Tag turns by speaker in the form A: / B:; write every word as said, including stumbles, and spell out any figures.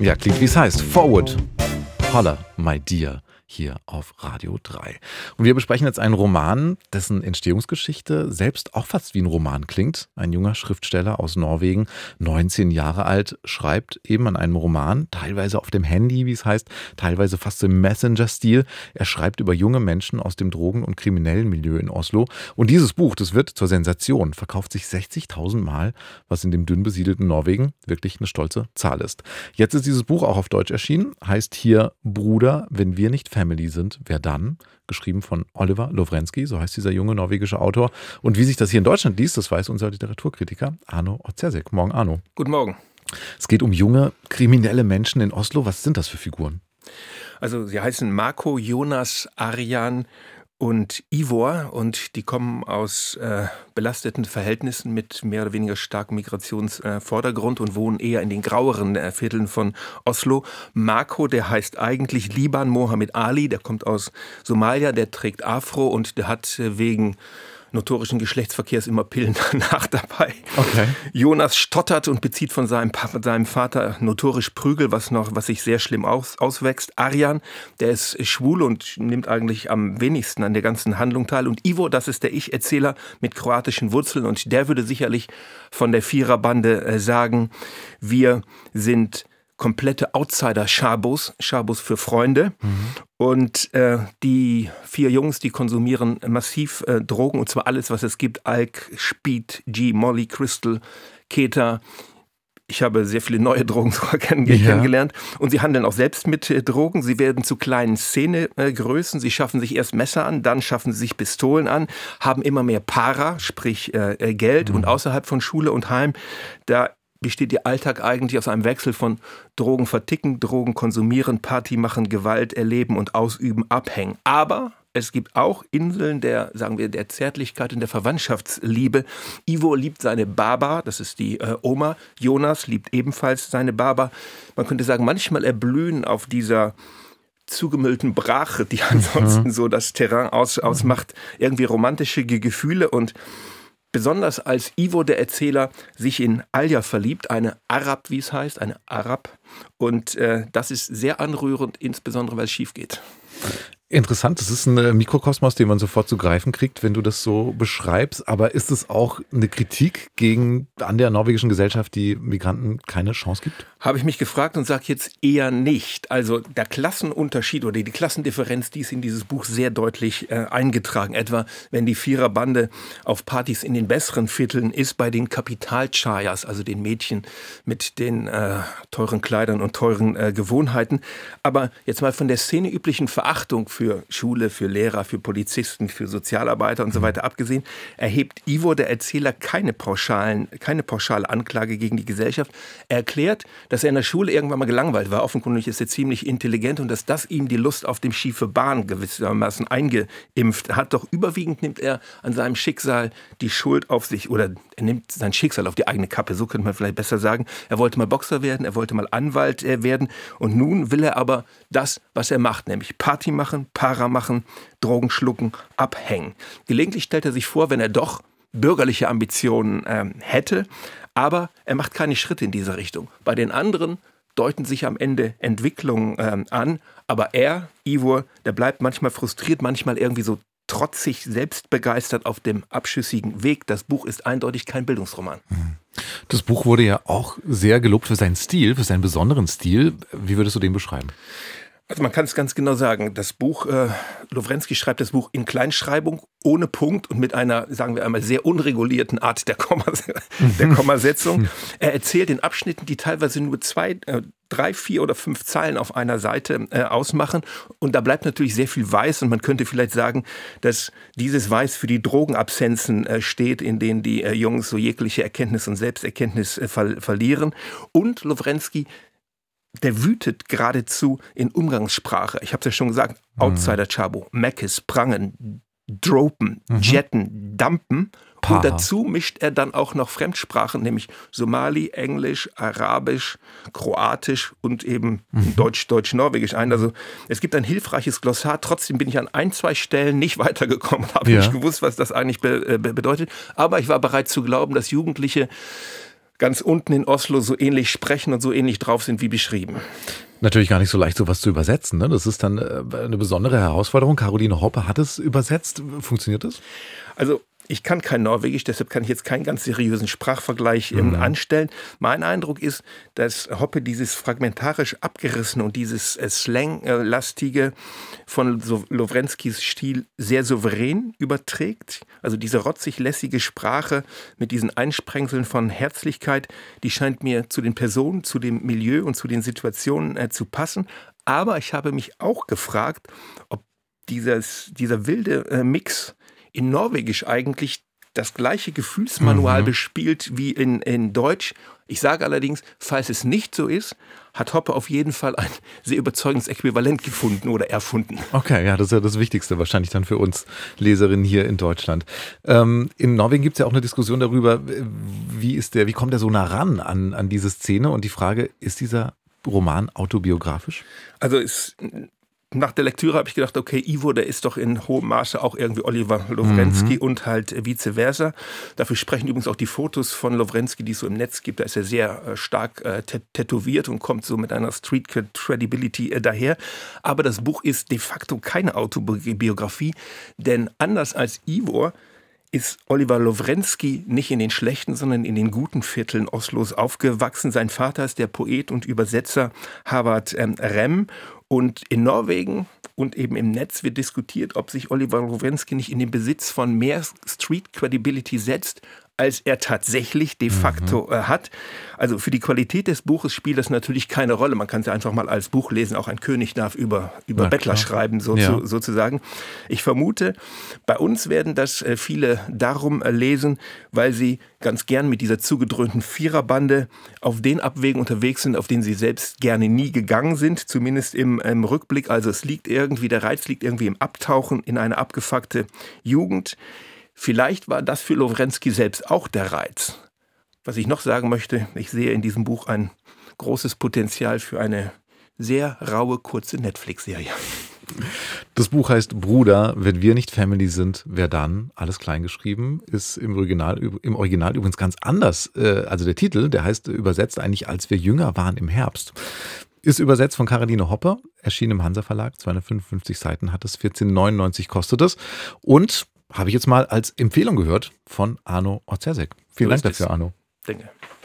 A: Ja, klingt wie es heißt. Forward. Holla, my dear. Hier auf Radio drei. Und wir besprechen jetzt einen Roman, dessen Entstehungsgeschichte selbst auch fast wie ein Roman klingt. Ein junger Schriftsteller aus Norwegen, neunzehn Jahre alt, schreibt eben an einem Roman, teilweise auf dem Handy, wie es heißt, teilweise fast im Messenger-Stil. Er schreibt über junge Menschen aus dem Drogen- und kriminellen Milieu in Oslo. Und dieses Buch, das wird zur Sensation, verkauft sich sechzigtausend Mal, was in dem dünn besiedelten Norwegen wirklich eine stolze Zahl ist. Jetzt ist dieses Buch auch auf Deutsch erschienen, heißt hier Bruder, wenn wir nicht Family sind, wer dann? Geschrieben von Oliver Lovrenský, so heißt dieser junge norwegische Autor. Und wie sich das hier in Deutschland liest, das weiß unser Literaturkritiker Arno Otzerzik. Morgen, Arno.
B: Guten Morgen.
A: Es geht um junge, kriminelle Menschen in Oslo. Was sind das für Figuren?
B: Also sie heißen Marco, Jonas, Arjan und Ivor und die kommen aus äh, belasteten Verhältnissen mit mehr oder weniger starkem Migrationsvordergrund äh, und wohnen eher in den graueren äh, Vierteln von Oslo. Marco, der heißt eigentlich Liban Mohammed Ali, der kommt aus Somalia, der trägt Afro und der hat äh, wegen notorischen Geschlechtsverkehrs immer Pillen danach dabei.
A: Okay.
B: Jonas stottert und bezieht von seinem, seinem Vater notorisch Prügel, was noch, was sich sehr schlimm aus, auswächst. Arjan, der ist schwul und nimmt eigentlich am wenigsten an der ganzen Handlung teil. Und Ivo, das ist der Ich-Erzähler mit kroatischen Wurzeln und der würde sicherlich von der Viererbande äh, sagen, wir sind komplette Outsider, Schabos, Schabos für Freunde. Mhm. Und äh, die vier Jungs, die konsumieren massiv äh, Drogen, und zwar alles, was es gibt. Alk, Speed, G, Molly, Crystal, Keta. Ich habe sehr viele neue Drogen sogar kenn- ja. kennengelernt. Und sie handeln auch selbst mit äh, Drogen. Sie werden zu kleinen Szenegrößen. Sie schaffen sich erst Messer an, dann schaffen sie sich Pistolen an, haben immer mehr Para, sprich äh, Geld. Mhm. Und außerhalb von Schule und Heim, da besteht ihr Alltag eigentlich aus einem Wechsel von Drogen verticken, Drogen konsumieren, Party machen, Gewalt erleben und ausüben, abhängen. Aber es gibt auch Inseln der, sagen wir, der Zärtlichkeit und der Verwandtschaftsliebe. Ivo liebt seine Baba, das ist die äh, Oma. Jonas liebt ebenfalls seine Baba. Man könnte sagen, manchmal erblühen auf dieser zugemüllten Brache, die ansonsten mhm. so das Terrain aus, ausmacht, irgendwie romantische Gefühle. Und besonders als Ivo, der Erzähler, sich in Alja verliebt, eine Arab, wie es heißt, eine Arab. Und äh, das ist sehr anrührend, insbesondere weil es schief geht.
A: Interessant, das ist ein Mikrokosmos, den man sofort zu greifen kriegt, wenn du das so beschreibst. Aber ist es auch eine Kritik gegen an der norwegischen Gesellschaft, die Migranten keine Chance gibt?
B: Habe ich mich gefragt und sage jetzt eher nicht. Also der Klassenunterschied oder die Klassendifferenz, die ist in dieses Buch sehr deutlich äh, eingetragen. Etwa, wenn die Viererbande auf Partys in den besseren Vierteln ist, bei den Kapitalchayas, also den Mädchen mit den äh, teuren Kleidern und teuren äh, Gewohnheiten. Aber jetzt mal von der szeneüblichen Verachtung für für Schule, für Lehrer, für Polizisten, für Sozialarbeiter und so weiter abgesehen, erhebt Ivo, der Erzähler, keine pauschalen, keine pauschale Anklage gegen die Gesellschaft. Er erklärt, dass er in der Schule irgendwann mal gelangweilt war. Offenkundig ist er ziemlich intelligent und dass das ihm die Lust auf dem schiefe Bahn gewissermaßen eingeimpft hat. Doch überwiegend nimmt er an seinem Schicksal die Schuld auf sich oder er nimmt sein Schicksal auf die eigene Kappe. So könnte man vielleicht besser sagen. Er wollte mal Boxer werden, er wollte mal Anwalt werden und nun will er aber das, was er macht, nämlich Party machen, Para machen, Drogen schlucken, abhängen. Gelegentlich stellt er sich vor, wenn er doch bürgerliche Ambitionen ähm, hätte, aber er macht keine Schritte in diese Richtung. Bei den anderen deuten sich am Ende Entwicklungen ähm, an, aber er, Ivor, der bleibt manchmal frustriert, manchmal irgendwie so trotzig, selbstbegeistert auf dem abschüssigen Weg. Das Buch ist eindeutig kein Bildungsroman.
A: Das Buch wurde ja auch sehr gelobt für seinen Stil, für seinen besonderen Stil. Wie würdest du den beschreiben?
B: Also man kann es ganz genau sagen, das Buch, äh, Lovrenský schreibt das Buch in Kleinschreibung, ohne Punkt und mit einer, sagen wir einmal, sehr unregulierten Art der, Kommas- der Kommasetzung. Er erzählt in Abschnitten, die teilweise nur zwei, äh, drei, vier oder fünf Zeilen auf einer Seite äh, ausmachen. Und da bleibt natürlich sehr viel Weiß und man könnte vielleicht sagen, dass dieses Weiß für die Drogenabsenzen äh, steht, in denen die äh, Jungs so jegliche Erkenntnis und Selbsterkenntnis äh, ver- verlieren. Und Lovrenský, der wütet geradezu in Umgangssprache. Ich habe es ja schon gesagt, mhm. Outsider Chabo, Meckes, Prangen, Dropen, mhm. Jetten, Dampen. Paar. Und dazu mischt er dann auch noch Fremdsprachen, nämlich Somali, Englisch, Arabisch, Kroatisch und eben mhm. Deutsch, Deutsch-Norwegisch ein. Also es gibt ein hilfreiches Glossar. Trotzdem bin ich an ein, zwei Stellen nicht weitergekommen, habe ja. nicht gewusst, was das eigentlich be- be- bedeutet. Aber ich war bereit zu glauben, dass Jugendliche ganz unten in Oslo so ähnlich sprechen und so ähnlich drauf sind wie beschrieben.
A: Natürlich gar nicht so leicht, sowas zu übersetzen, ne? Das ist dann eine besondere Herausforderung. Caroline Hoppe hat es übersetzt. Funktioniert das?
B: Also ich kann kein Norwegisch, deshalb kann ich jetzt keinen ganz seriösen Sprachvergleich ähm,
A: Mhm.
B: anstellen. Mein Eindruck ist, dass Hoppe dieses fragmentarisch abgerissene und dieses äh, Slang-lastige von so Lowrenskys Stil sehr souverän überträgt. Also diese rotzig-lässige Sprache mit diesen Einsprengseln von Herzlichkeit, die scheint mir zu den Personen, zu dem Milieu und zu den Situationen äh, zu passen. Aber ich habe mich auch gefragt, ob dieses, dieser wilde äh, Mix in Norwegisch eigentlich das gleiche Gefühlsmanual
A: Mhm.
B: bespielt wie in, in Deutsch. Ich sage allerdings, falls es nicht so ist, hat Hoppe auf jeden Fall ein sehr überzeugendes Äquivalent gefunden oder erfunden.
A: Okay, ja, das ist ja das Wichtigste wahrscheinlich dann für uns Leserinnen hier in Deutschland. Ähm, in Norwegen gibt es ja auch eine Diskussion darüber, wie ist der, wie kommt der so nah ran an, an diese Szene? Und die Frage, ist dieser Roman autobiografisch?
B: Also es Nach der Lektüre habe ich gedacht, okay, Ivo, der ist doch in hohem Maße auch irgendwie Oliver Lowrenský
A: Mhm.
B: und halt vice versa. Dafür sprechen übrigens auch die Fotos von Lowrenský, die es so im Netz gibt. Da ist er sehr äh, stark äh, tät- tätowiert und kommt so mit einer Street Credibility äh, daher. Aber das Buch ist de facto keine Autobiografie, denn anders als Ivor ist Oliver Lowrenský nicht in den schlechten, sondern in den guten Vierteln Oslos aufgewachsen. Sein Vater ist der Poet und Übersetzer Havard ähm, Rem. Und in Norwegen und eben im Netz wird diskutiert, ob sich Oliver Lowrenský nicht in den Besitz von mehr Street Credibility setzt, als er tatsächlich de facto äh, hat. Also für die Qualität des Buches spielt das natürlich keine Rolle. Man kann es ja einfach mal als Buch lesen. Auch ein König darf über, über
A: Na
B: Bettler
A: klar.
B: schreiben, so
A: Ja.
B: zu, sozusagen. Ich vermute, bei uns werden das äh, viele darum äh, lesen, weil sie ganz gern mit dieser zugedröhnten Viererbande auf den Abwegen unterwegs sind, auf denen sie selbst gerne nie gegangen sind, zumindest im, im Rückblick. Also es liegt irgendwie, der Reiz liegt irgendwie im Abtauchen in eine abgefuckte Jugend. Vielleicht war das für Lowrenský selbst auch der Reiz. Was ich noch sagen möchte, ich sehe in diesem Buch ein großes Potenzial für eine sehr raue, kurze Netflix-Serie.
A: Das Buch heißt Bruder, wenn wir nicht Family sind, wer dann? Alles klein geschrieben, ist im Original, im Original übrigens ganz anders. Äh, Also der Titel, der heißt übersetzt eigentlich Als wir jünger waren im Herbst. Ist übersetzt von Caroline Hoppe, erschien im Hansa Verlag, zweihundertfünfundfünfzig Seiten hat es, vierzehn neunundneunzig kostet es. Und habe ich jetzt mal als Empfehlung gehört von Arno Orzesek. Vielen
B: So
A: Dank
B: ist es.
A: dafür, Arno.
B: Denke.